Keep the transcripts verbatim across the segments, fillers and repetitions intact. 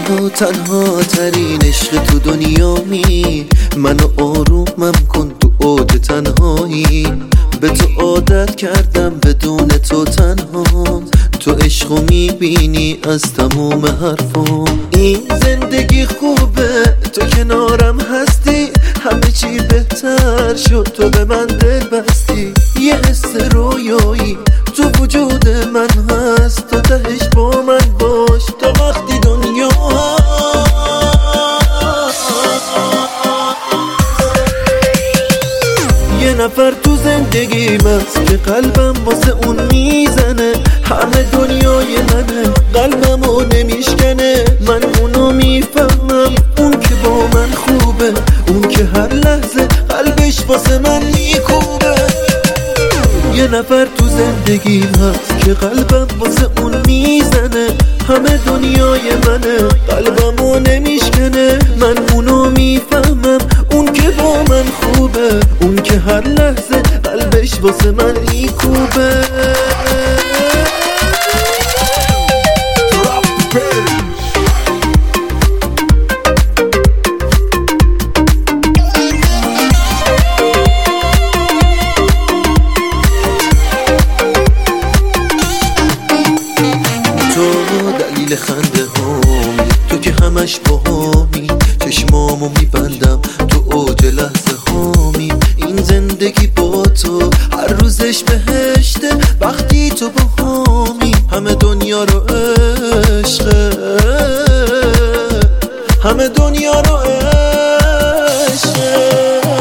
تو تنها ترین عشق تو دنیامی، منو آرومم کن تو اوج تنهایی. به تو عادت کردم بدون تو تنهام، تو عشقو میبینی از تموم حرفام. این زندگی خوبه تو کنارم هستی، همه چی بهتر شد تو به من دل بستی. یه حس رویایی تو وجود من هست، تو تهش با من باش تا وقتی دنیا یه نفر تو زندگیم هست که قلبم واسه اون میزنه. همه دنیای منه، قلبمو نمیشکنه. من اونو میفهمم، اون که با من خوبه، اون که هر لحظه قلبش واسه من میکوبه. یه نفر تو زندگیم هست که قلبم واسه اون میزنه. همه دنیای منه، قلبمو نمیشکنه. من اونو میفهمم، اون که با من خوبه، اون که هر لحظه قلبش واسه من میکوبه. دلیل خنده هامی، تو که همش باهامی. چشمامو میبندم تو اوج لحظه هامی. این زندگی با تو هر روزش بهشته، وقتی تو باهامی. همه دنیا رو عشقه، همه دنیا رو عشقه.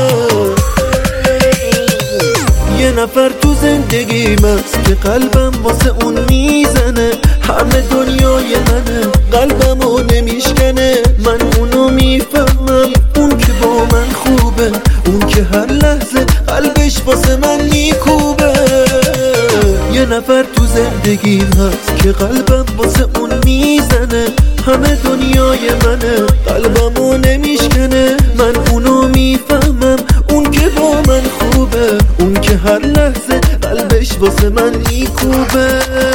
یه نفر تو زندگیم هست که قلبم واسه اون میزنه. همه دنیای منه، قلبمو نمیشکنه. من اونو میفهمم، اون که با من خوبه، اون که هر لحظه قلبش واسه من میکوبه. یه نفر تو زندگیم هست که قلبم واسه اون میزنه. همه دنیای منه، قلبمو نمیشکنه. من اونو میفهمم، اون که با من خوبه، اون که هر لحظه قلبش واسه من میکوبه.